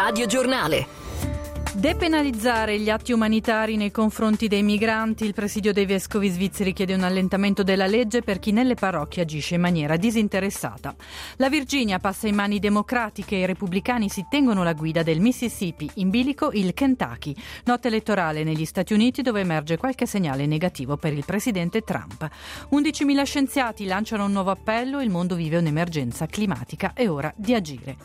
Radio Giornale. Depenalizzare gli atti umanitari nei confronti dei migranti. Il Presidio dei Vescovi svizzeri chiede un allentamento della legge per chi nelle parrocchie agisce in maniera disinteressata. La Virginia passa in mani democratiche e i repubblicani si tengono la guida del Mississippi, in bilico il Kentucky. Notte elettorale negli Stati Uniti dove emerge qualche segnale negativo per il presidente Trump. 11.000 scienziati lanciano un nuovo appello, il mondo vive un'emergenza climatica, è ora di agire.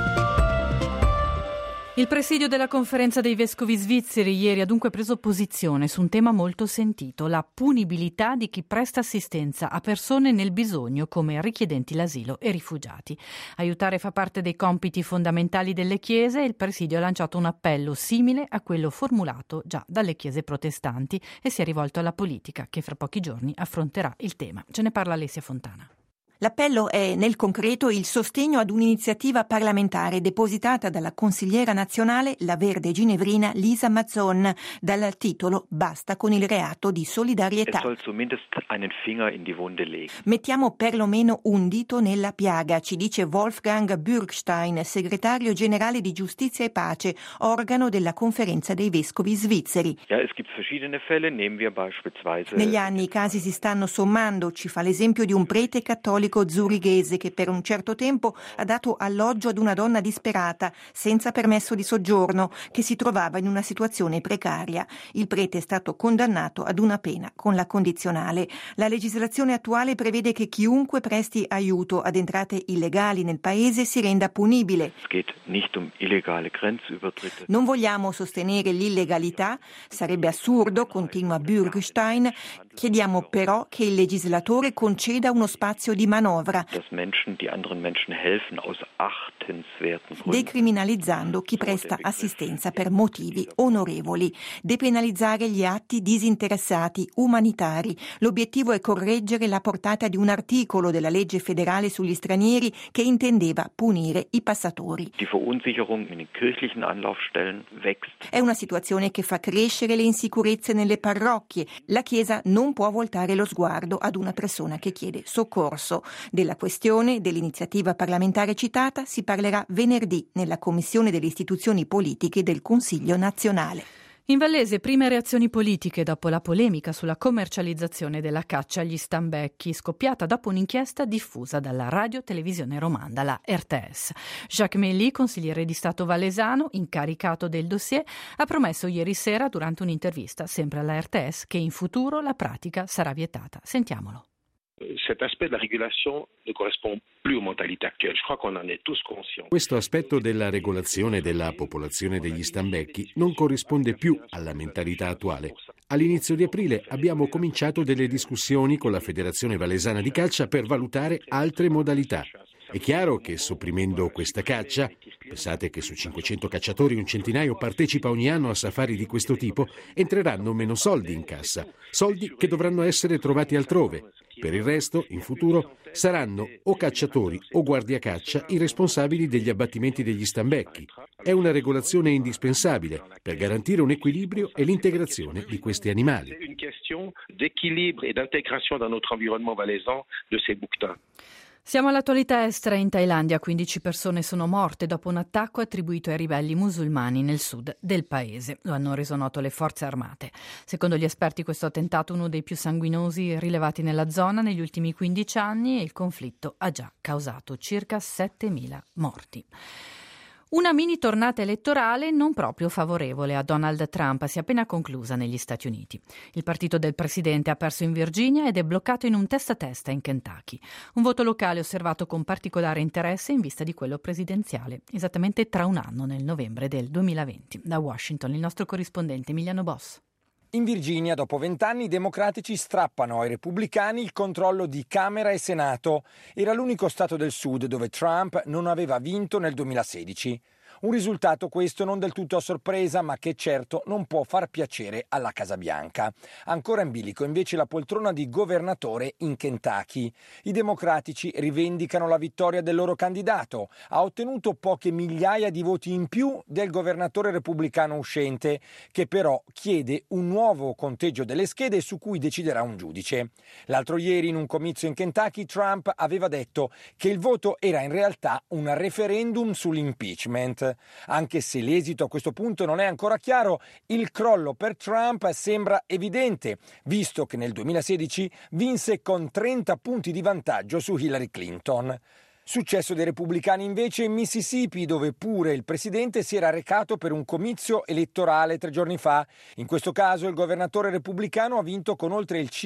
Il presidio della conferenza dei vescovi svizzeri ieri ha dunque preso posizione su un tema molto sentito, la punibilità di chi presta assistenza a persone nel bisogno come richiedenti l'asilo e rifugiati. Aiutare fa parte dei compiti fondamentali delle chiese e il presidio ha lanciato un appello simile a quello formulato già dalle chiese protestanti e si è rivolto alla politica che fra pochi giorni affronterà il tema. Ce ne parla Alessia Fontana. L'appello è, nel concreto, il sostegno ad un'iniziativa parlamentare depositata dalla consigliera nazionale, la verde ginevrina Lisa Mazzon, dal titolo Basta con il reato di solidarietà. Mettiamo perlomeno un dito nella piaga, ci dice Wolfgang Bürgstein, segretario generale di Giustizia e Pace, organo della conferenza dei vescovi svizzeri. Negli anni i casi si stanno sommando, ci fa l'esempio di un prete cattolico zurighese che per un certo tempo ha dato alloggio ad una donna disperata senza permesso di soggiorno che si trovava in una situazione precaria. Il prete è stato condannato ad una pena con la condizionale. La legislazione attuale prevede che chiunque presti aiuto ad entrate illegali nel paese si renda punibile. Non vogliamo sostenere l'illegalità, sarebbe assurdo, continua Bürgstein. Chiediamo però che il legislatore conceda uno spazio di manovra, decriminalizzando chi presta assistenza per motivi onorevoli, depenalizzare gli atti disinteressati umanitari. L'obiettivo è correggere la portata di un articolo della legge federale sugli stranieri che intendeva punire i passatori. È una situazione che fa crescere le insicurezze nelle parrocchie. La Chiesa non può voltare lo sguardo ad una persona che chiede soccorso. Della questione dell'iniziativa parlamentare citata si parlerà venerdì nella Commissione delle istituzioni politiche del Consiglio nazionale. In Vallese, prime reazioni politiche dopo la polemica sulla commercializzazione della caccia agli stambecchi, scoppiata dopo un'inchiesta diffusa dalla radio-televisione romanda, la RTS. Jacques Mély, consigliere di Stato valesano, incaricato del dossier, ha promesso ieri sera, durante un'intervista sempre alla RTS, che in futuro la pratica sarà vietata. Sentiamolo. Questo aspetto della regolazione della popolazione degli stambecchi non corrisponde più alla mentalità attuale. All'inizio di aprile abbiamo cominciato delle discussioni con la Federazione Valesana di Caccia per valutare altre modalità. È chiaro che sopprimendo questa caccia, pensate che su 500 cacciatori un centinaio partecipa ogni anno a safari di questo tipo, entreranno meno soldi in cassa, soldi che dovranno essere trovati altrove. Per il resto, in futuro, saranno o cacciatori o guardiacaccia i responsabili degli abbattimenti degli stambecchi. È una regolazione indispensabile per garantire un equilibrio e l'integrazione di questi animali. È una questione di equilibrio e di integrazione nel nostro environnement valaisan di questi bouquetins. Siamo all'attualità estera. In Thailandia 15 persone sono morte dopo un attacco attribuito ai ribelli musulmani nel sud del paese. Lo hanno reso noto le forze armate. Secondo gli esperti questo attentato è uno dei più sanguinosi rilevati nella zona negli ultimi 15 anni e il conflitto ha già causato circa 7.000 morti. Una mini tornata elettorale non proprio favorevole a Donald Trump si è appena conclusa negli Stati Uniti. Il partito del presidente ha perso in Virginia ed è bloccato in un testa-a-testa in Kentucky. Un voto locale osservato con particolare interesse in vista di quello presidenziale, esattamente tra un anno, nel novembre del 2020. Da Washington, il nostro corrispondente Emiliano Boss. In Virginia, dopo 20 anni, i democratici strappano ai repubblicani il controllo di Camera e Senato. Era l'unico stato del Sud dove Trump non aveva vinto nel 2016. Un risultato questo non del tutto a sorpresa, ma che certo non può far piacere alla Casa Bianca. Ancora in bilico invece la poltrona di governatore in Kentucky. I democratici rivendicano la vittoria del loro candidato. Ha ottenuto poche migliaia di voti in più del governatore repubblicano uscente, che però chiede un nuovo conteggio delle schede su cui deciderà un giudice. L'altro ieri in un comizio in Kentucky Trump aveva detto che il voto era in realtà un referendum sull'impeachment. House. Anche se l'esito a questo punto non è ancora chiaro, il crollo per Trump sembra evidente, visto che nel 2016 vinse con 30 punti di vantaggio su Hillary Clinton. Successo dei repubblicani invece in Mississippi, dove pure il presidente si era recato per un comizio elettorale 3 giorni fa. In questo caso il governatore repubblicano ha vinto con oltre il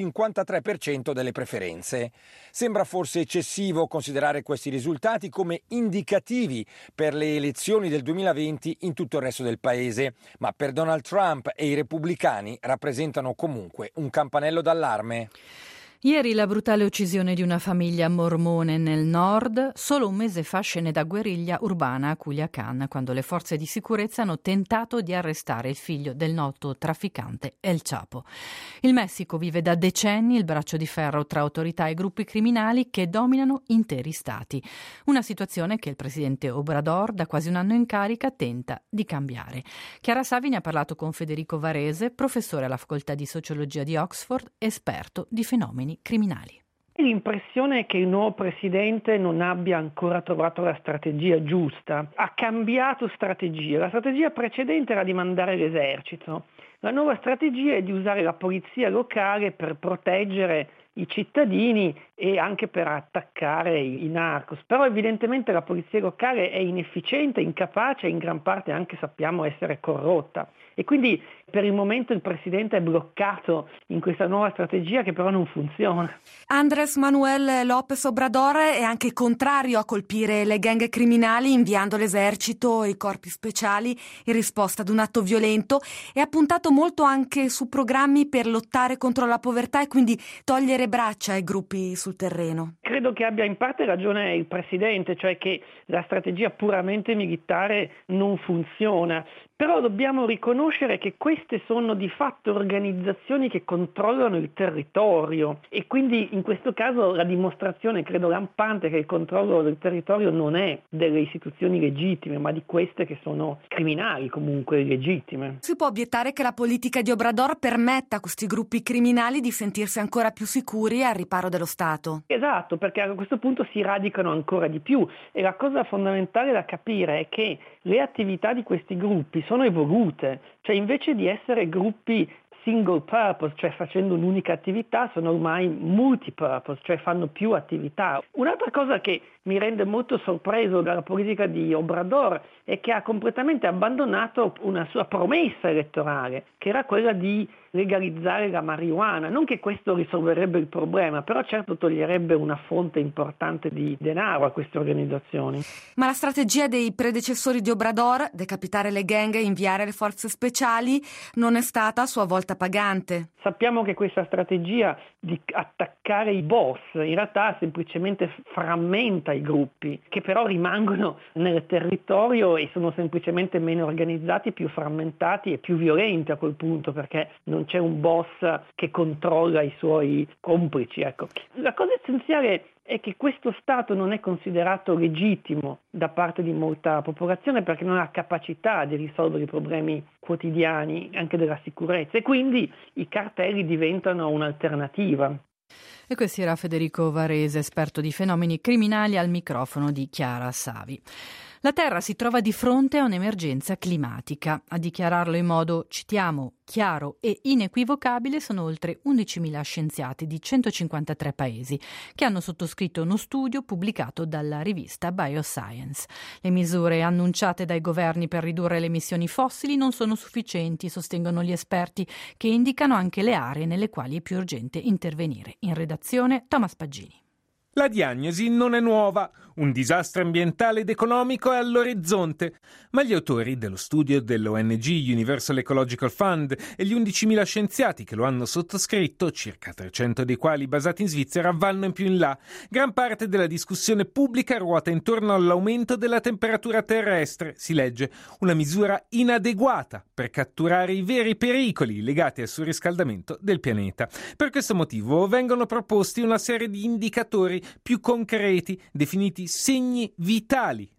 53% delle preferenze. Sembra forse eccessivo considerare questi risultati come indicativi per le elezioni del 2020 in tutto il resto del paese, ma per Donald Trump e i repubblicani rappresentano comunque un campanello d'allarme. Ieri la brutale uccisione di una famiglia mormone nel nord, solo un mese fa scene da guerriglia urbana a Culiacán, quando le forze di sicurezza hanno tentato di arrestare il figlio del noto trafficante El Chapo. Il Messico vive da decenni il braccio di ferro tra autorità e gruppi criminali che dominano interi stati. Una situazione che il presidente Obrador, da quasi un anno in carica, tenta di cambiare. Chiara Savi ne ha parlato con Federico Varese, professore alla facoltà di sociologia di Oxford, esperto di fenomeni criminali. L'impressione è che il nuovo presidente non abbia ancora trovato la strategia giusta. Ha cambiato strategia. La strategia precedente era di mandare l'esercito. La nuova strategia è di usare la polizia locale per proteggere i cittadini e anche per attaccare i narcos. Però evidentemente la polizia locale è inefficiente, incapace e in gran parte anche sappiamo essere corrotta. E quindi per il momento il presidente è bloccato in questa nuova strategia che però non funziona. Andrés Manuel López Obrador è anche contrario a colpire le gang criminali inviando l'esercito e i corpi speciali in risposta ad un atto violento e ha puntato molto anche su programmi per lottare contro la povertà e quindi togliere braccia ai gruppi sul terreno. Credo che abbia in parte ragione il presidente, cioè che la strategia puramente militare non funziona. Però dobbiamo riconoscere che queste sono di fatto organizzazioni che controllano il territorio e quindi in questo caso la dimostrazione, credo lampante, che il controllo del territorio non è delle istituzioni legittime, ma di queste che sono criminali comunque illegittime. Si può obiettare che la politica di Obrador permetta a questi gruppi criminali di sentirsi ancora più sicuri al riparo dello Stato. Esatto, perché a questo punto si radicano ancora di più e la cosa fondamentale da capire è che le attività di questi gruppi sono evolute, cioè invece di essere gruppi single purpose, cioè facendo un'unica attività, sono ormai multipurpose, cioè fanno più attività. Un'altra cosa che mi rende molto sorpreso dalla politica di Obrador è che ha completamente abbandonato una sua promessa elettorale, che era quella di legalizzare la marijuana. Non che questo risolverebbe il problema, però certo toglierebbe una fonte importante di denaro a queste organizzazioni. Ma la strategia dei predecessori di Obrador, decapitare le gang e inviare le forze speciali, non è stata a sua volta pagante. Sappiamo che questa strategia di attaccare i boss in realtà semplicemente frammenta i gruppi, che però rimangono nel territorio e sono semplicemente meno organizzati, più frammentati e più violenti a quel punto, perché non c'è un boss che controlla i suoi complici. Ecco. La cosa essenziale è che questo Stato non è considerato legittimo da parte di molta popolazione perché non ha capacità di risolvere i problemi quotidiani anche della sicurezza e quindi i cartelli diventano un'alternativa. E questo era Federico Varese, esperto di fenomeni criminali, al microfono di Chiara Savi. La Terra si trova di fronte a un'emergenza climatica. A dichiararlo in modo, citiamo, chiaro e inequivocabile sono oltre 11.000 scienziati di 153 paesi che hanno sottoscritto uno studio pubblicato dalla rivista Bioscience. Le misure annunciate dai governi per ridurre le emissioni fossili non sono sufficienti, sostengono gli esperti, che indicano anche le aree nelle quali è più urgente intervenire. In redazione Thomas Paggini. La diagnosi non è nuova, un disastro ambientale ed economico è all'orizzonte, ma gli autori dello studio dell'ONG Universal Ecological Fund e gli 11.000 scienziati che lo hanno sottoscritto, circa 300 dei quali basati in Svizzera, vanno in più in là. Gran parte della discussione pubblica ruota intorno all'aumento della temperatura terrestre, si legge, una misura inadeguata per catturare i veri pericoli legati al surriscaldamento del pianeta. Per questo motivo vengono proposti una serie di indicatori più concreti, definiti segni vitali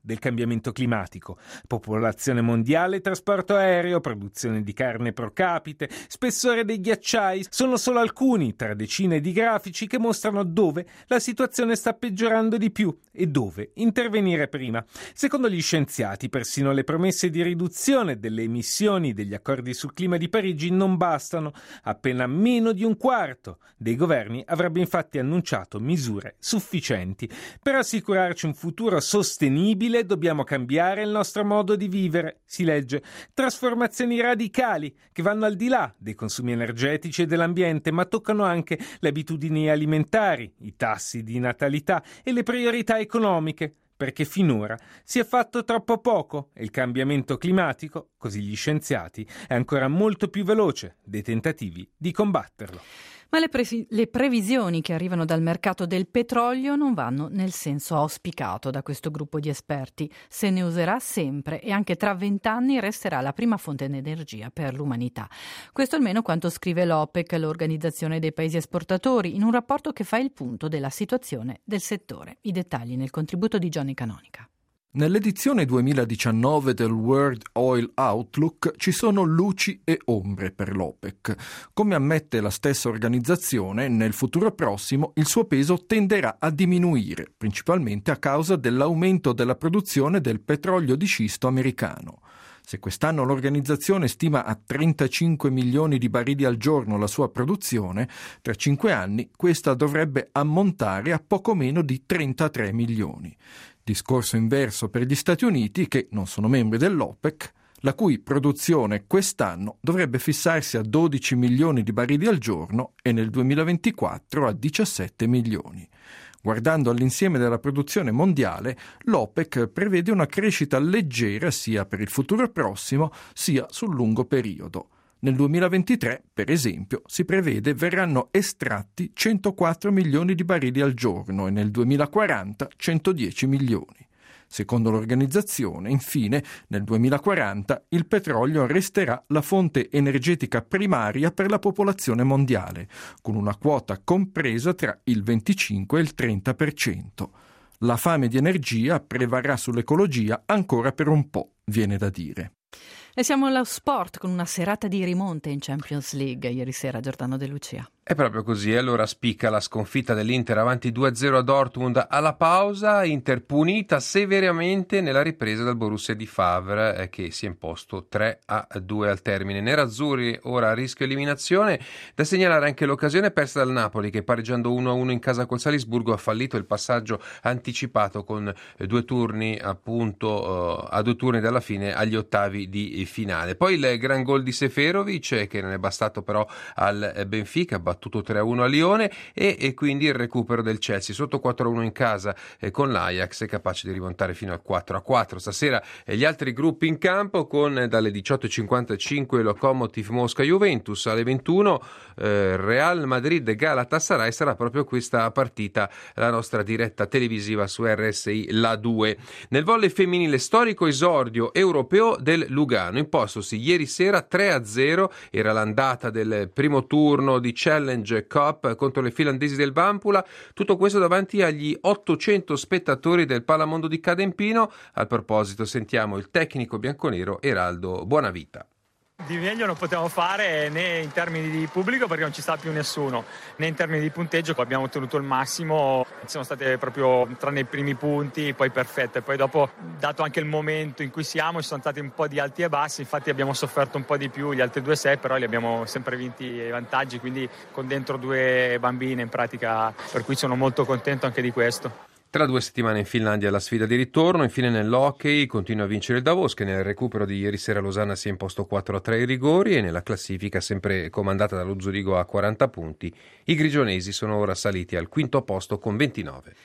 del cambiamento climatico. Popolazione mondiale, trasporto aereo, produzione di carne pro capite, spessore dei ghiacciai sono solo alcuni tra decine di grafici che mostrano dove la situazione sta peggiorando di più e dove intervenire prima. Secondo gli scienziati, persino le promesse di riduzione delle emissioni degli accordi sul clima di Parigi non bastano. Appena meno di un quarto dei governi avrebbe infatti annunciato misure sufficienti. Per assicurarci un futuro sostenibile dobbiamo cambiare il nostro modo di vivere, si legge. Trasformazioni radicali che vanno al di là dei consumi energetici e dell'ambiente, ma toccano anche le abitudini alimentari, i tassi di natalità e le priorità economiche, perché finora si è fatto troppo poco e il cambiamento climatico, così gli scienziati, è ancora molto più veloce dei tentativi di combatterlo. Ma le previsioni che arrivano dal mercato del petrolio non vanno nel senso auspicato da questo gruppo di esperti. Se ne userà sempre e anche tra 20 anni resterà la prima fonte di energia per l'umanità. Questo almeno quanto scrive l'OPEC, l'Organizzazione dei Paesi Esportatori, in un rapporto che fa il punto della situazione del settore. I dettagli nel contributo di Johnny Canonica. Nell'edizione 2019 del World Oil Outlook ci sono luci e ombre per l'OPEC. Come ammette la stessa organizzazione, nel futuro prossimo il suo peso tenderà a diminuire, principalmente a causa dell'aumento della produzione del petrolio di scisto americano. Se quest'anno l'organizzazione stima a 35 milioni di barili al giorno la sua produzione, tra 5 anni questa dovrebbe ammontare a poco meno di 33 milioni. Discorso inverso per gli Stati Uniti, che non sono membri dell'OPEC, la cui produzione quest'anno dovrebbe fissarsi a 12 milioni di barili al giorno e nel 2024 a 17 milioni. Guardando all'insieme della produzione mondiale, l'OPEC prevede una crescita leggera sia per il futuro prossimo sia sul lungo periodo. Nel 2023, per esempio, si prevede verranno estratti 104 milioni di barili al giorno e nel 2040 110 milioni. Secondo l'organizzazione, infine, nel 2040 il petrolio resterà la fonte energetica primaria per la popolazione mondiale, con una quota compresa tra il 25 e il 30%. La fame di energia prevarrà sull'ecologia ancora per un po', viene da dire. E siamo allo sport con una serata di rimonte in Champions League ieri sera, Giordano De Lucia. È proprio così, allora spicca la sconfitta dell'Inter avanti 2-0 a Dortmund alla pausa, Inter punita severamente nella ripresa dal Borussia di Favre che si è imposto 3-2 al termine. Nerazzurri ora a rischio eliminazione, da segnalare anche l'occasione persa dal Napoli che pareggiando 1-1 in casa col Salisburgo ha fallito il passaggio anticipato con 2 turni appunto a 2 turni dalla fine agli ottavi di finale. Poi il gran gol di Seferovic che non è bastato però al Benfica, battuto 3-1 a Lione e quindi il recupero del Chelsea sotto 4-1 in casa con l'Ajax è capace di rimontare fino al 4-4. Stasera gli altri gruppi in campo con dalle 18.55 Lokomotiv Mosca-Juventus, alle 21 Real Madrid-Galatasaray. Sarà proprio questa partita la nostra diretta televisiva su RSI La 2. Nel volley femminile storico esordio europeo del Lugano, impostosi ieri sera 3-0, era l'andata del primo turno di Challenge Cup contro le finlandesi del Vampula, tutto questo davanti agli 800 spettatori del Palamondo di Cadempino. Al proposito sentiamo il tecnico bianconero Eraldo Buonavita. Di meglio non potevamo fare né in termini di pubblico perché non ci sta più nessuno, né in termini di punteggio, abbiamo ottenuto il massimo, sono state proprio tranne i primi punti poi perfette, poi dopo dato anche il momento in cui siamo ci sono stati un po' di alti e bassi, infatti abbiamo sofferto un po' di più gli altri 2 set, però li abbiamo sempre vinti i vantaggi, quindi con dentro 2 bambine in pratica, per cui sono molto contento anche di questo. Tra 2 settimane in Finlandia la sfida di ritorno, infine nell'hockey continua a vincere il Davos che nel recupero di ieri sera Losanna si è imposto 4-3 ai rigori e nella classifica sempre comandata dallo Zurigo a 40 punti. I grigionesi sono ora saliti al 5° posto con 29.